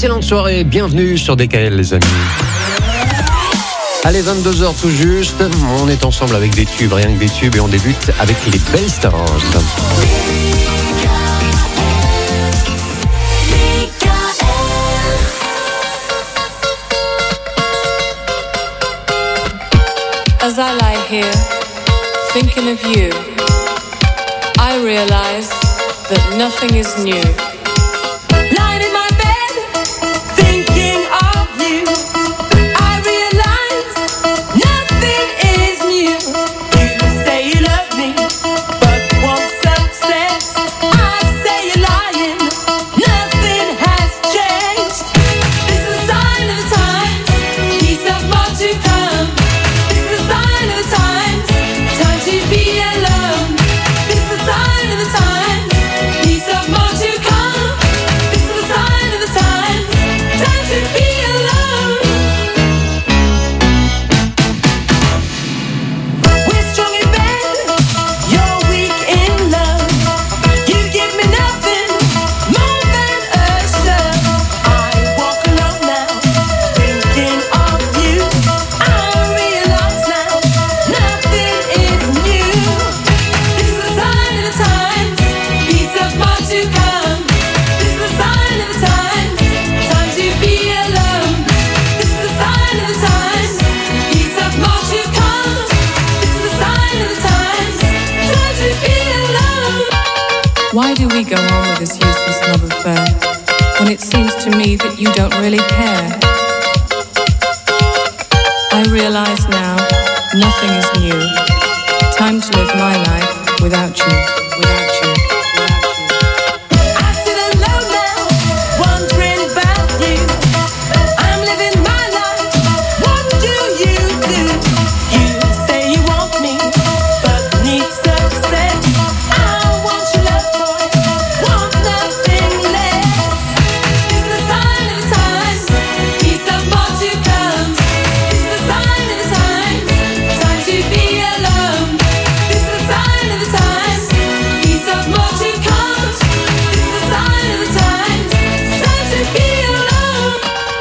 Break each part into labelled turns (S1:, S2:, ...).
S1: excellente soirée, bienvenue sur DKL les amis. Allez, 22h tout juste, on est ensemble avec des tubes, rien que des tubes, et on débute avec les Belles Stars.
S2: As I lie here, thinking of you, I realize that nothing is new. Lying in my bed, thinking of you, I realize nothing is new. You say you love me, but want success. I say you're lying, nothing has changed. This is a sign of the times, peace of more to come. This is a sign of the times, time to be alone. This is a sign of the times, peace of more to come. This is a sign of the times, time to be alone. We're strong in bed, you're weak in love. You give me nothing more than a shove. I walk alone now, thinking of you. I realize now, nothing is new. This is a sign of the times, peace of more to come. This is a sign of the times, time to be alone. This is a sign of the times, peace of more to come. This is a sign of the times, time to be alone. Why do we go on with this useless love affair when it seems to me that you don't really care? I realize now, nothing is new. Time to live my life without you, without you, without you. I sit alone now, wondering about you. I'm living my life, what do you do? You say you want me, but need success. I want your love, boy, want nothing less. This is a sign of the times, peace of more to come. This is a sign of the times, time to be alone. This is a sign of the times, peace of more to come. This is a sign of the times, time to be alone.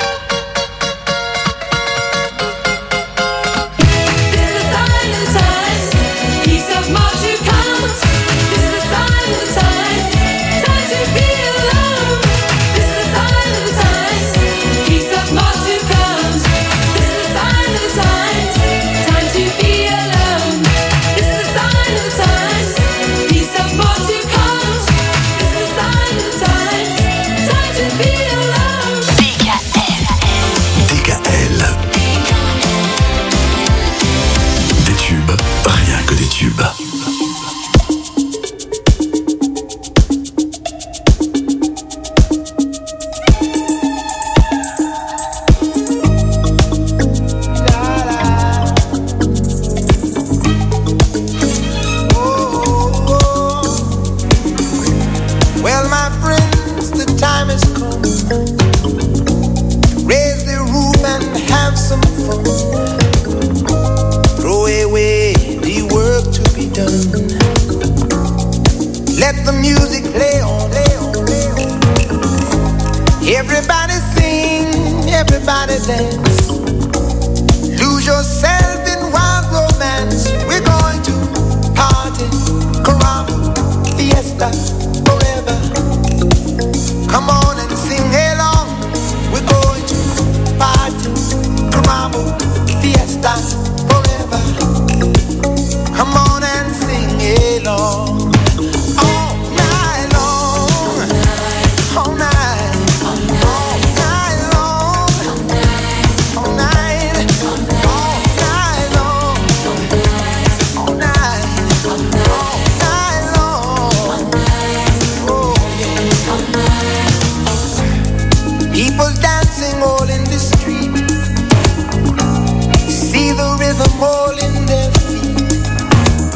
S2: This is a sign of the times, peace of more to come. This is a sign of the times, time to be alone. This is a sign of the times, peace of more to come. This is a sign of the times, time to be alone. This is a sign of the times, peace of more to come. This is a sign of the times, time to be alone.
S3: DKL. Des tubes, rien que des tubes.
S4: Well, my friends, the time has come. Raise the roof and have some fun. Throw away the work to be done. Let the music play on, play on, play on. Everybody sing, everybody dance. Lose yourself in wild romance. We're going to party, caramba, fiesta, forever. Come on and sing along. We're going to party, caramba, fiesta, forever. Come on and sing along. All night long, all night, all night long, all night, all night long, all night, all night long. Oh yeah. People dancing all in the street. See the rhythm all in their feet.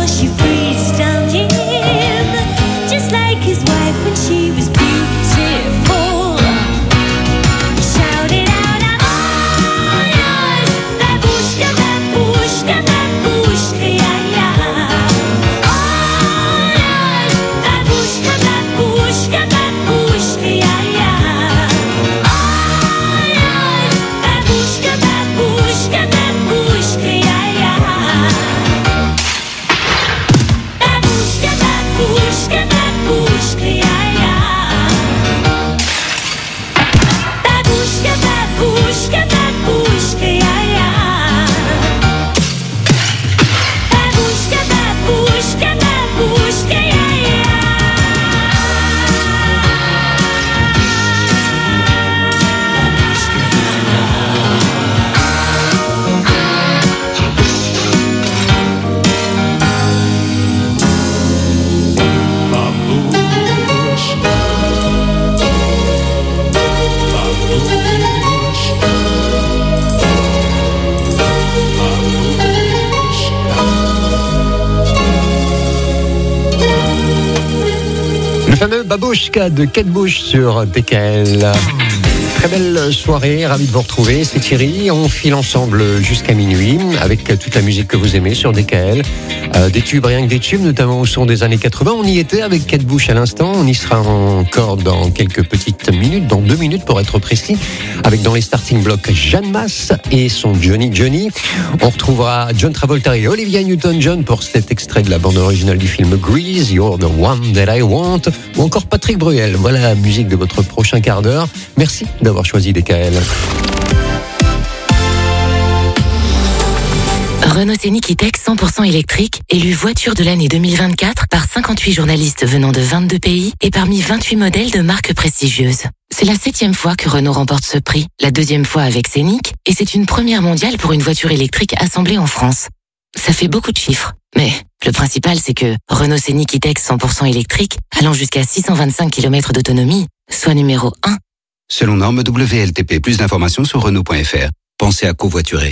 S5: she freezes down him, just like his wife when she was beautiful. He shouted out, I'm all yours, babushka, babushka, babushka, yeah, yeah. All yours, babushka, babushka, babushka, yeah, yeah. All yours, babushka, babushka, babushka, yeah, yeah. Babushka, babushka, babushka, yeah, yeah. Babushka, babushka, babushka, yeah, yeah. Babushka, babushka, babushka, yeah, yeah.
S1: Le fameux Babouchka de Kate Bush sur DKL. Très belle soirée, ravi de vous retrouver, c'est Thierry. On file ensemble jusqu'à minuit avec toute la musique que vous aimez sur DKL. Des tubes, rien que des tubes, notamment au son des années 80. On y était avec Kate Bush à l'instant. On y sera encore dans quelques petites minutes, dans 2 minutes pour être précis, avec dans les starting blocks Jeanne Masse et son Johnny Johnny. On retrouvera John Travolta et Olivia Newton-John pour cet extrait de la bande originale du film Grease, You're the One That I Want, ou encore Patrick Bruel. Voilà la musique de votre prochain quart d'heure. Merci d'avoir choisi DKL.
S6: Renault Scénic E-Tech 100% électrique, élu voiture de l'année 2024 par 58 journalistes venant de 22 pays et parmi 28 modèles de marques prestigieuses. C'est la 7e fois que Renault remporte ce prix, la 2e fois avec Scénic, et c'est une première mondiale pour une voiture électrique assemblée en France. Ça fait beaucoup de chiffres, mais le principal c'est que Renault Scénic E-Tech 100% électrique, allant jusqu'à 625 km d'autonomie, soit numéro 1.
S7: Selon norme WLTP, plus d'informations sur Renault.fr. Pensez à covoiturer.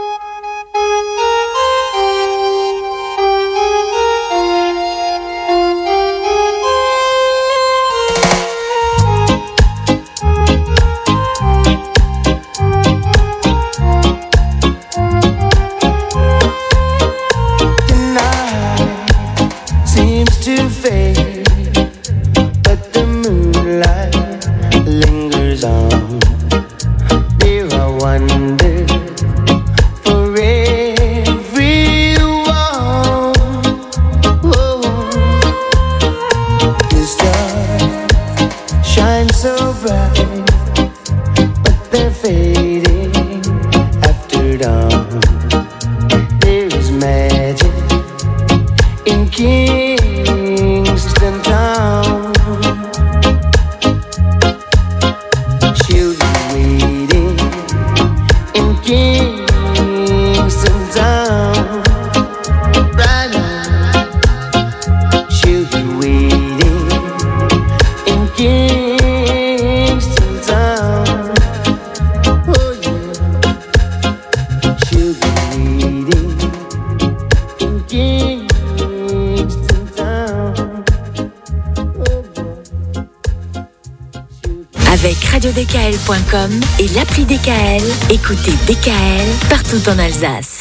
S6: DKL.com et l'appli DKL, écoutez DKL partout en Alsace.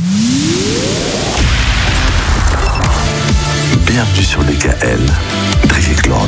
S3: Bienvenue sur DKL, Brigitte Lord.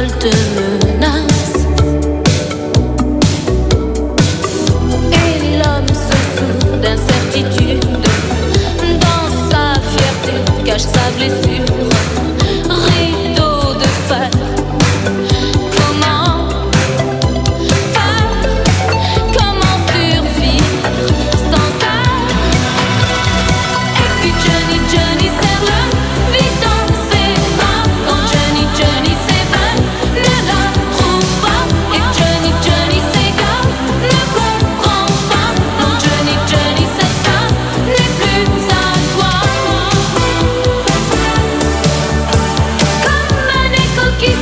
S5: l'alcool te menace. Et l'homme se fout d'incertitude. Dans sa fierté cache sa blessure. Rideau de fer. Comment faire? Comment survivre sans ça? Et puis Johnny serre le vide dans ses bras. Quand Johnny s'évade, ne la trouve pas. Et Johnny s'égare, ne comprend pas. Non Johnny cette femme n'est plus à toi. Comme un écho qui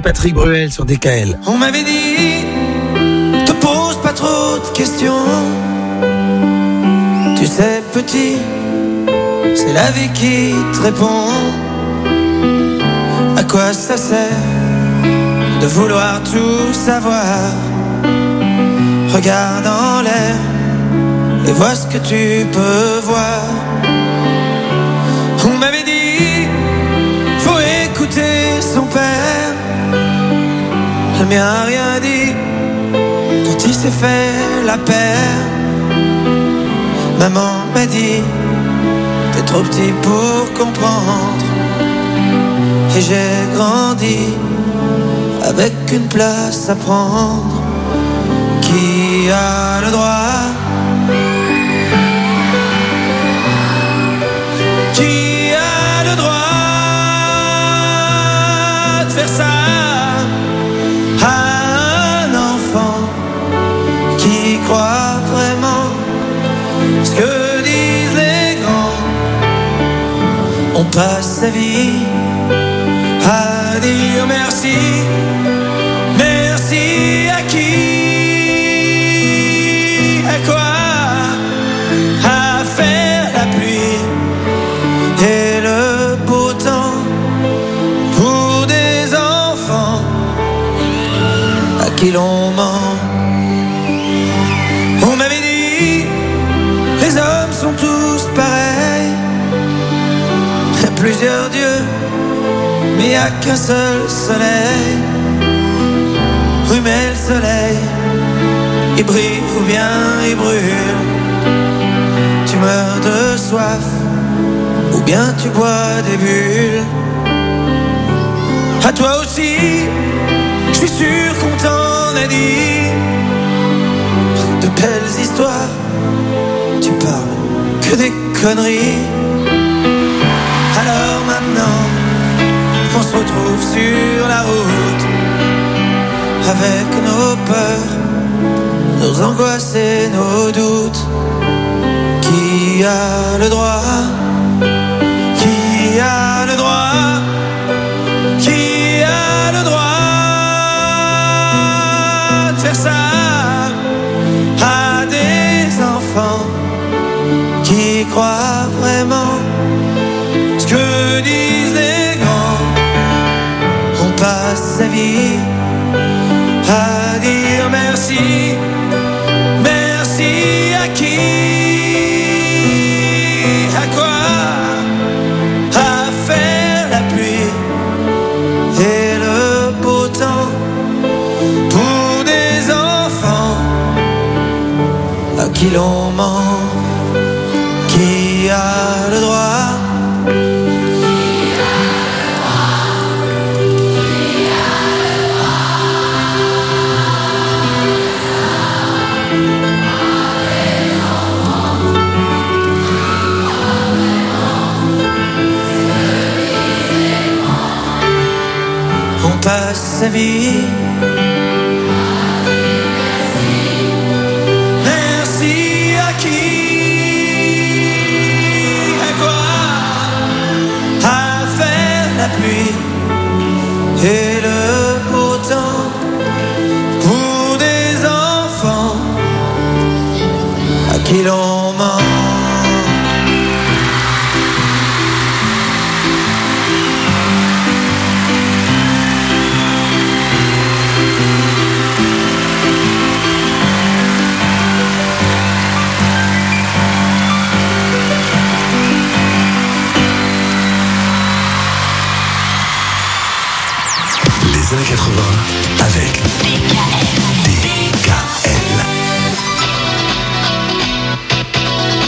S8: Patrick Bruel sur DKL.
S4: On m'avait dit, te pose pas trop de questions. Tu sais, petit, c'est la vie qui te répond. À quoi ça sert de vouloir tout savoir? Regarde en l'air et vois ce que tu peux voir. On m'avait dit, faut écouter son père. Le mien a rien dit quand il s'est fait la paire. Maman m'a dit, t'es trop petit pour comprendre. Et j'ai grandi avec une place à prendre. Qui a le droit? Qui a le droit de faire ça à un enfant qui croit vraiment ce que disent les grands? On passe sa vie à dire merci. Merci à qui? À quoi? À faire la pluie et le beau temps pour des enfants à qui l'on ment. On m'avait dit, les hommes sont tous pareils. Il y a plusieurs dieux, mais il n'y a qu'un seul soleil. Oui, mais le soleil, il brille ou bien il brûle. Tu meurs de soif ou bien tu bois des bulles. À toi aussi, je suis sûr qu'on t'en a dit de belles histoires. Tu parles que des conneries. Alors maintenant on se retrouve sur la route avec nos peurs, nos angoisses et nos doutes. Qui a le droit? Qui a le droit? Qui a le droit de faire ça à des enfants qui croient vraiment ce que disent les grands? On passe sa vie à dire merci. Merci à qui? À quoi? À faire la pluie et le beau temps pour des enfants à qui l'on ment. Qui a le droit? Passe sa vie. Merci à qui? À quoi? À faire la pluie et le beau temps pour des enfants à qui l'on ment.
S3: Les années 80 avec DKL.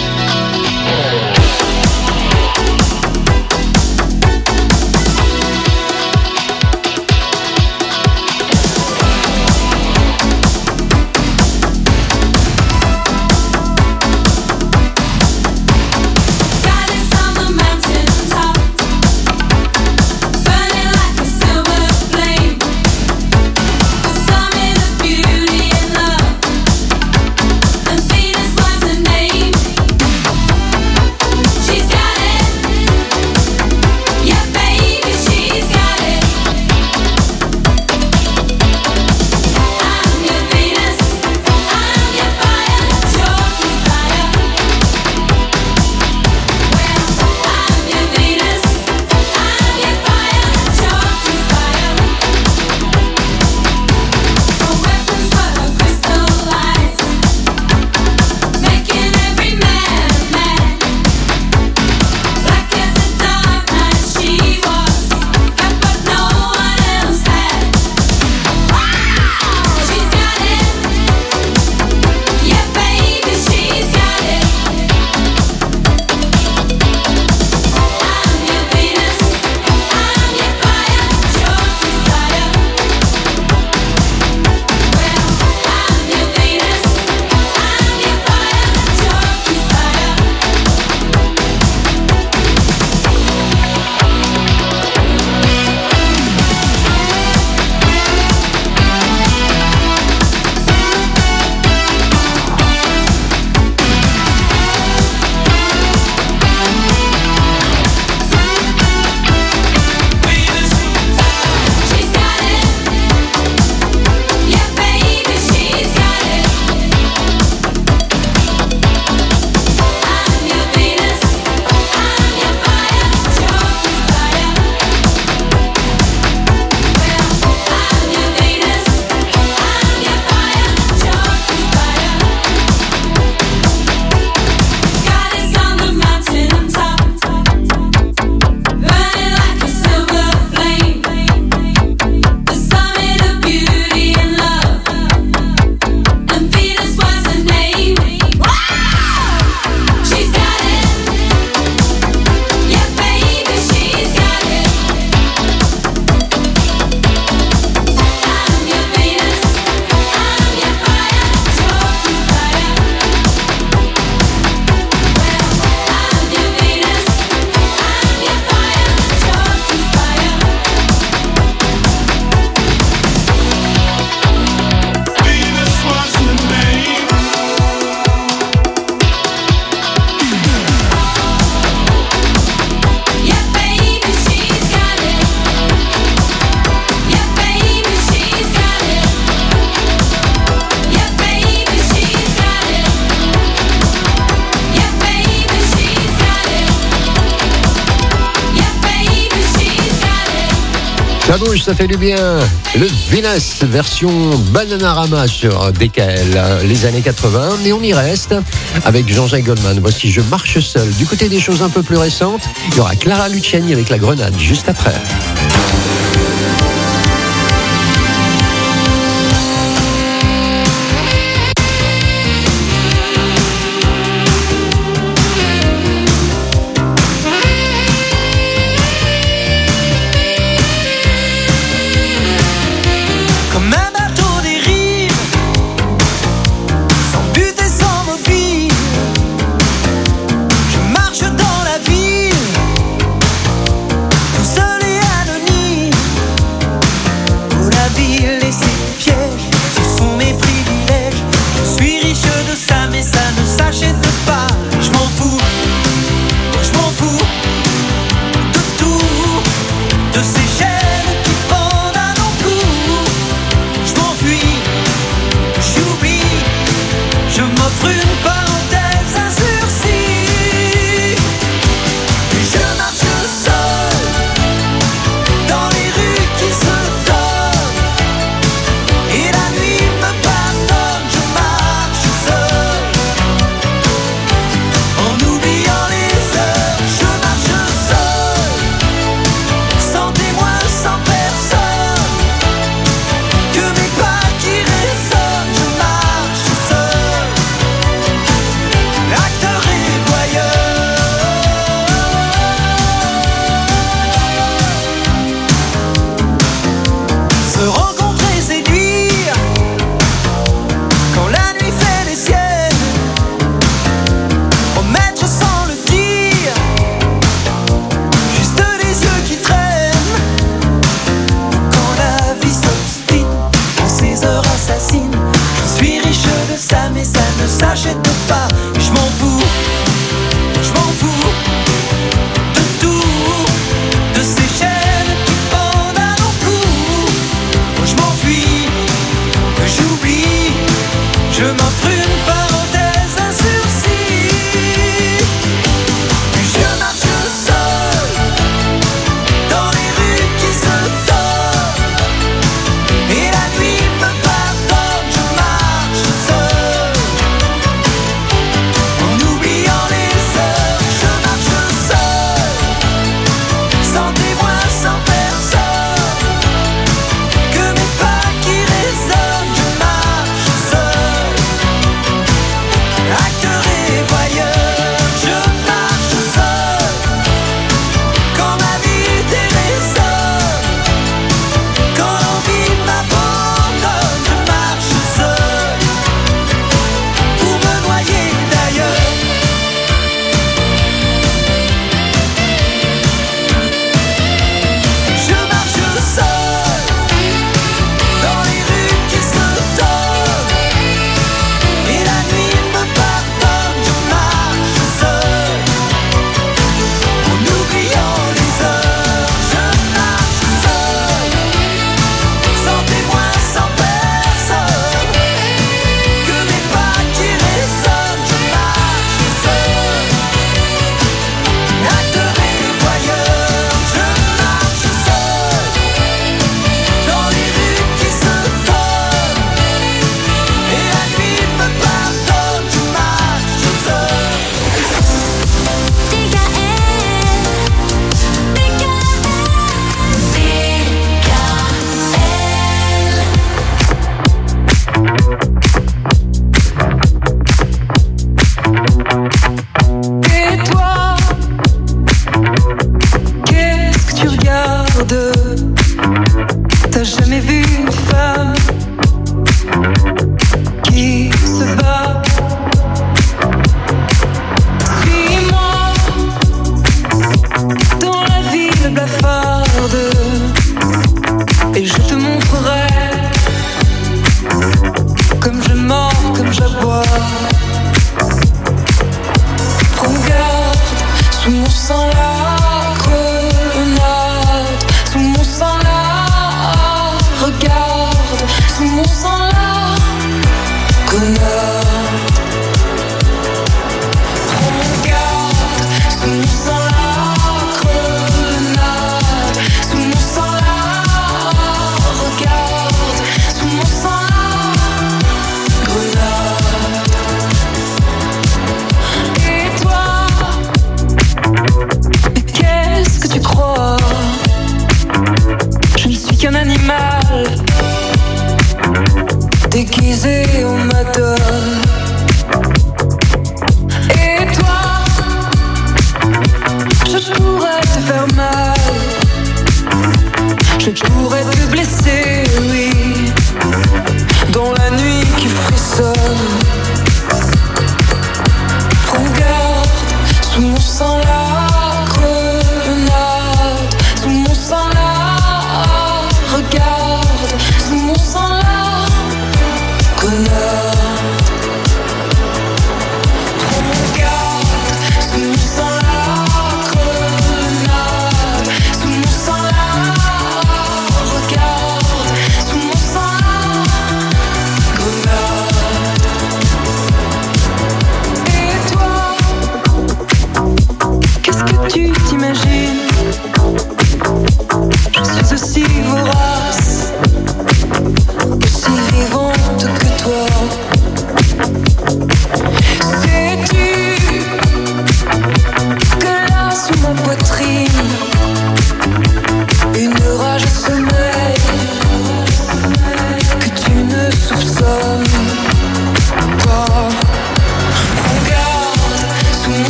S1: La bouche, ça fait du bien. Le Venus version Bananarama sur DKL, les années 80. Mais on y reste avec Jean-Jacques Goldman. Voici Je marche seul. Du côté des choses un peu plus récentes, il y aura Clara Luciani avec La Grenade juste après.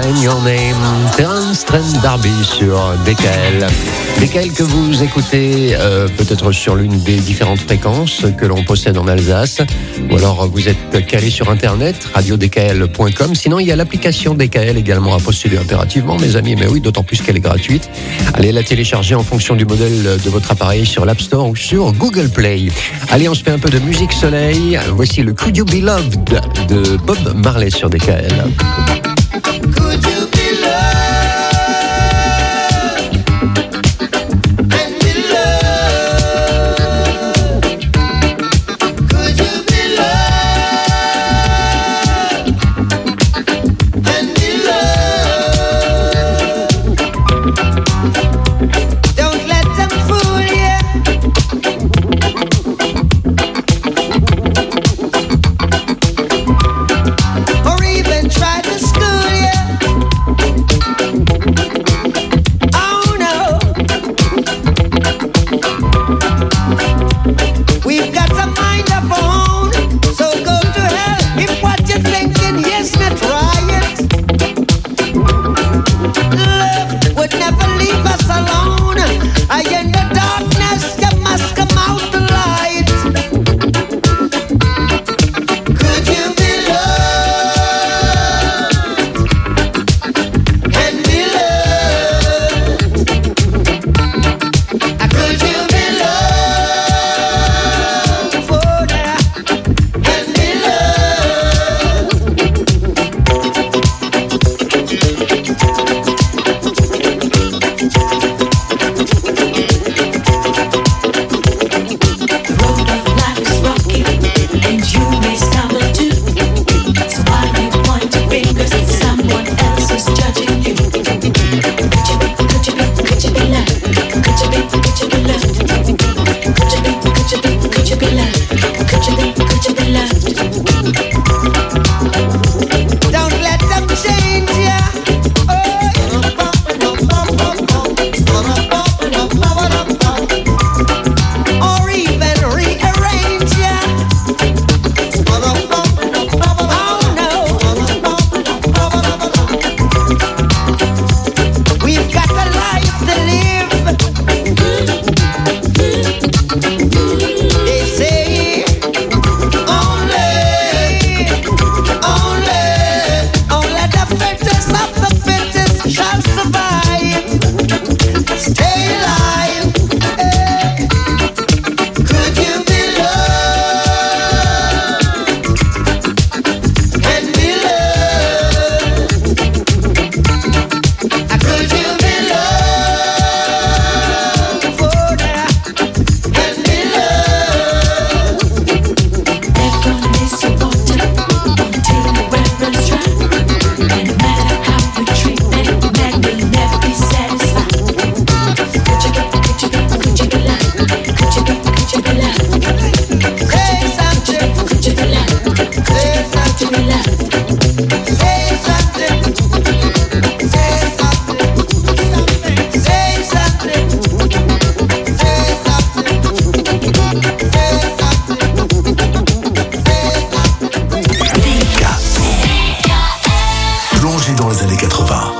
S1: Sign Your Name, Terence Trent D'Arby sur DKL. DKL que vous écoutez peut-être sur l'une des différentes fréquences que l'on possède en Alsace, ou alors vous êtes calé sur internet, radiodkl.com. Sinon il y a l'application DKL également à posséder impérativement, mes amis, mais oui, d'autant plus qu'elle est gratuite. Allez la télécharger en fonction du modèle de votre appareil sur l'App Store ou sur Google Play. Allez, on se fait un peu de musique soleil. Voici le Could You Be Loved de Bob Marley sur DKL.
S4: Could you be loved and be loved? Could you be loved and be loved? Don't let them fool you. Or even try to school you. Oh no. We've got to mind our own. So go to hell if what you're thinking is not right. Love would never leave us alone. I in the darkness, you must come out the light. Could you be loved and be loved? Could you be loved for that and be
S5: The road of life is rocky, and you may stumble too. So why you point your fingers at someone else who's judging you? Could you be loved? Could you be loved? Could you be loved? Could you be loved?
S4: Don't let them change ya. Or even rearrange ya. Oh no. We've got a life to live. They say only the fittest of the fittest shall survive. Stay alive. Could you be loved and be loved? Could you be loved for that and be loved?
S5: Everyone is supported until the weapons dry. And no matter how we treat them, man will never be satisfied. Could you be loved? Could you be loved?
S4: Say something.
S5: Could you be loved?
S4: Say something.
S5: Say something.
S4: Say something. Say something. Say something. Say
S3: Plongé dans les années 80.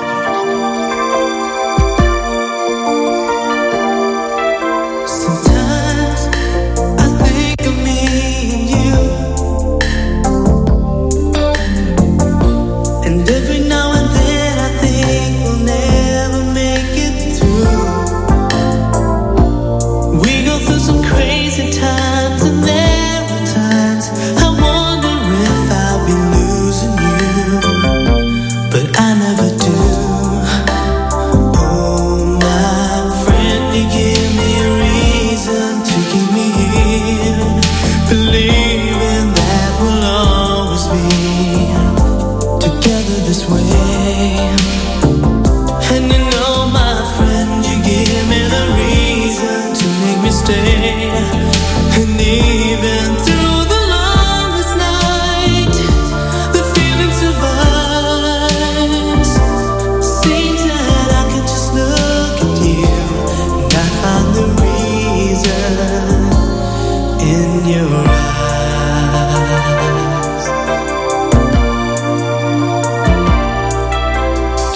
S4: Sometimes I think of me and you, and every now and then I think we'll never make it through. We go through some crazy times, and there are times I wonder if I'll be losing you, but I never do. Oh, my friend, you give me a reason to keep me here, believing that we'll always be together this way. And you know, my friend, you give me the reason to make me stay. And even through the longest night, the feeling survives. Seems that I can just look at you and I find the reason in your eyes.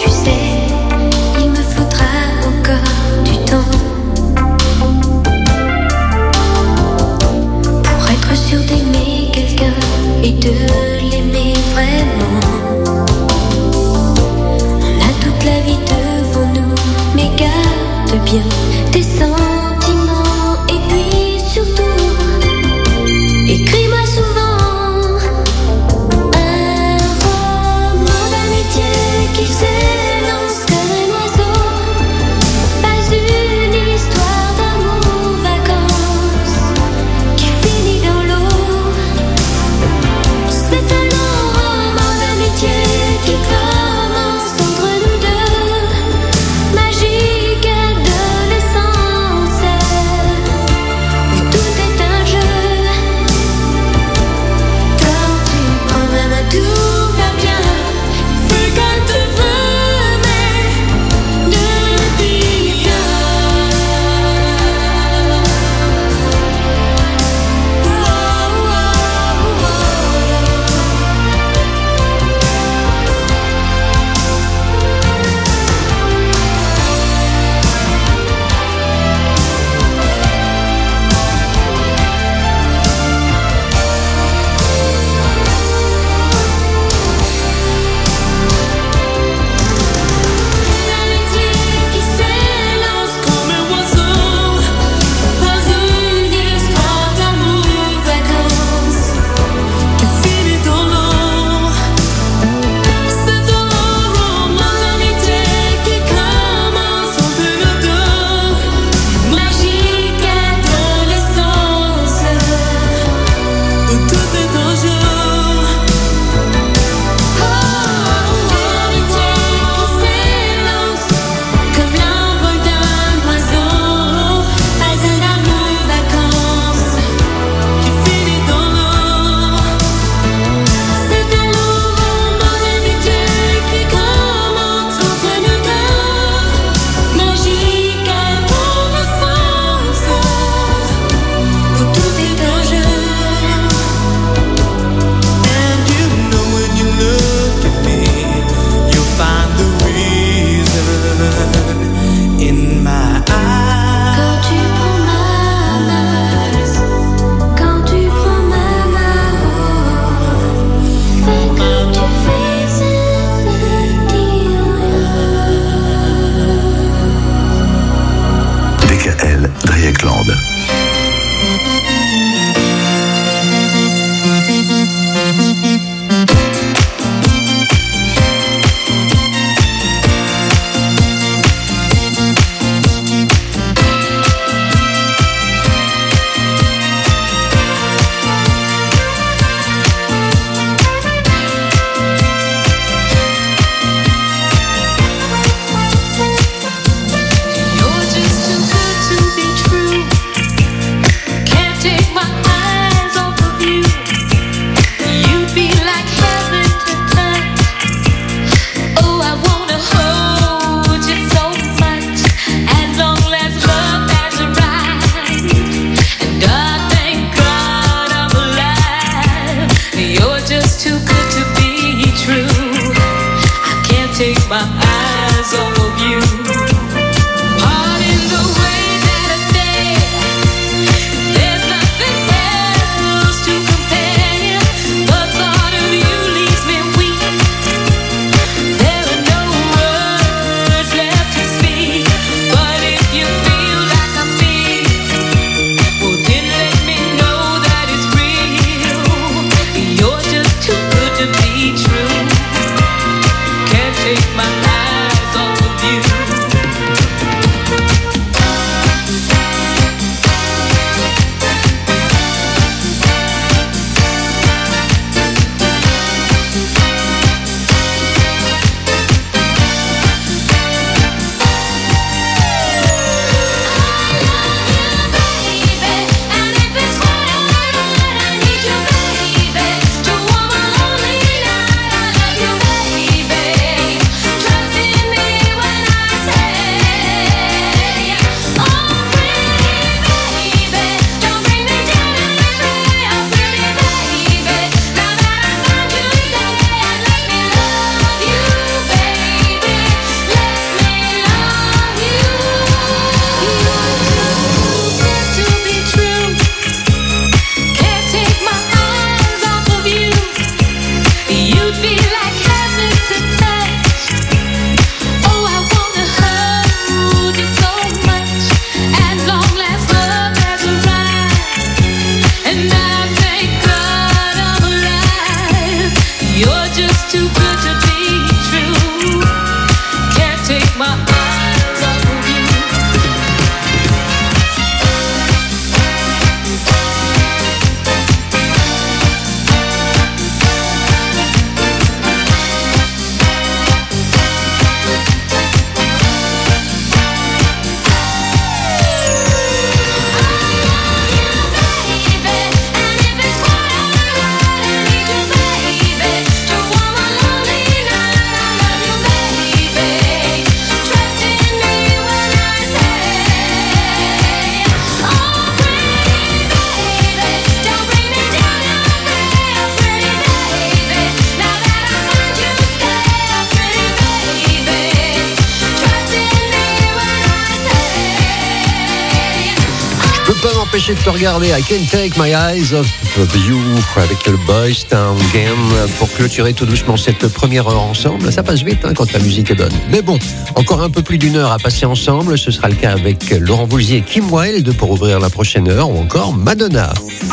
S1: m'empêcher de te regarder. I can't take my eyes off you avec le Boys Town Game pour clôturer tout doucement cette première heure ensemble. Ça passe vite quand la musique est bonne. Mais bon, encore un peu plus d'une heure à passer ensemble. Ce sera le cas avec Laurent Voulzy et Kim Wilde pour ouvrir la prochaine heure ou encore Madonna.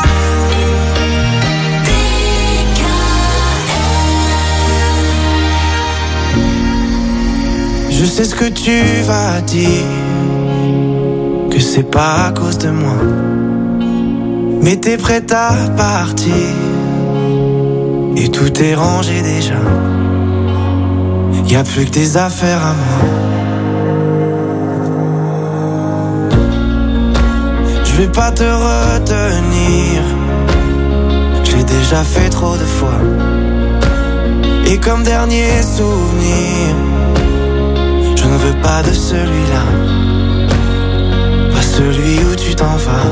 S4: Je sais ce que tu vas dire, que c'est pas à cause de moi, mais t'es prête à partir et tout est rangé déjà. Y a plus que des affaires à moi. Je vais pas te retenir, j'ai déjà fait trop de fois. Et comme dernier souvenir, je ne veux pas de celui-là, pas celui où tu t'en vas.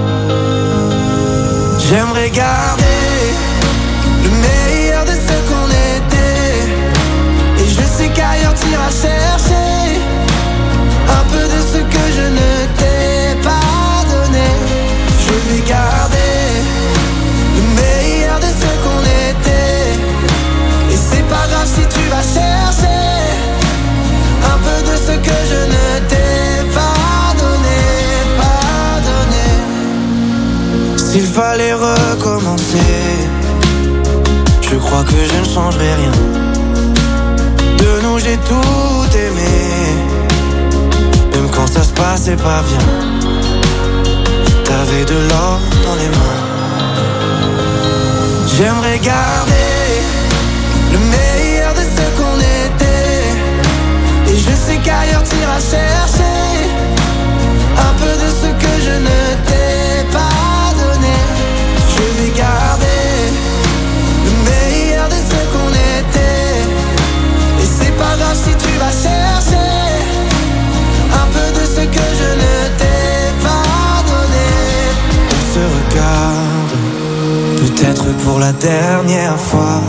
S4: J'aimerais garder le meilleur de ce qu'on était, et je sais qu'ailleurs t'iras chercher un peu de ce que je ne t'ai pas donné. Je vais garder le meilleur de ce qu'on était, et c'est pas grave si tu vas chercher un peu de ce que je ne t'ai pas donné, pas donné. S'il fallait recommencer, je crois que je ne changerai rien. De nous j'ai tout aimé, même quand ça se passait pas bien. T'avais de l'or dans les mains. J'aimerais garder le meilleur de ce qu'on était, et je sais qu'ailleurs t'iras chercher un peu de ce que je ne t'ai pas donné. Je vais garder le meilleur de ce qu'on était, et c'est pas grave si tu vas chercher un peu de ce que je ne t'ai pas donné. On se regarde, peut-être pour la dernière fois,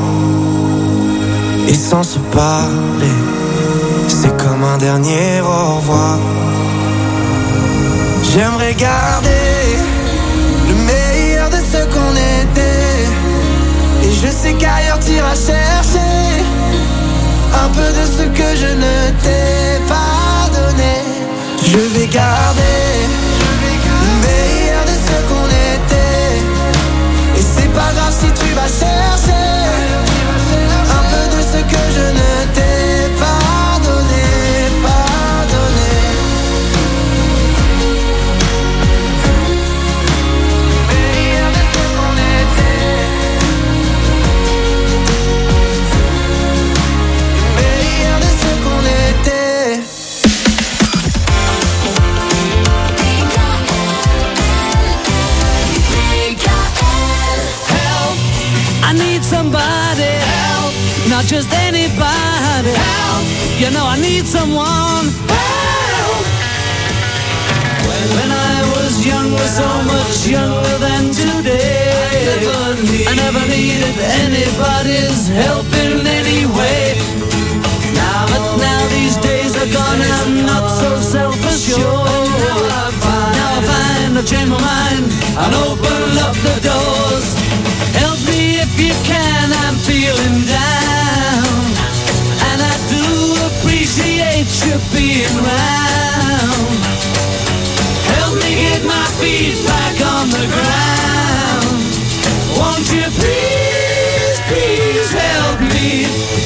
S4: et sans se parler, c'est comme un dernier au revoir. J'aimerais garder le meilleur de ce qu'on était, et je sais qu'ailleurs t'iras chercher un peu de ce que je ne t'ai pas donné. Je vais garder le meilleur de ce qu'on était, et c'est pas grave si tu vas chercher un peu de ce que je ne t'ai pas donné, pas donné. Meilleur de ce qu'on était, meilleur de ce qu'on était.
S8: Help, I need somebody. Help, not just anybody. Help, you know I need someone. Help. When I was younger, so much younger than today, I never needed anybody's help in any way. But now these days are gone and I'm not so self-assured. Now I find I've changed my mind and open up the doors. Help me if you can, I'm feeling down, and I do appreciate you being round. Help me get my feet back on the ground. Won't you please, please help me?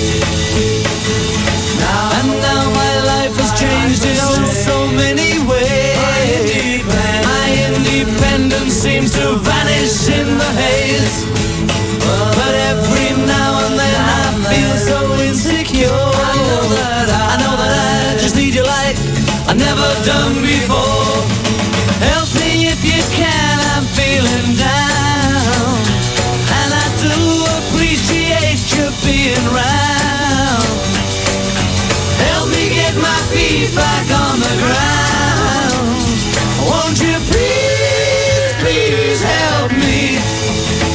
S8: Now my life has changed in oh so many ways. My independence seems to vanish in the haze. But every now and then I feel so insecure. I know that I just need you like I've never done before. Help me if you can, I'm feeling down, and I do appreciate you being round. Help me get my feet back on the ground.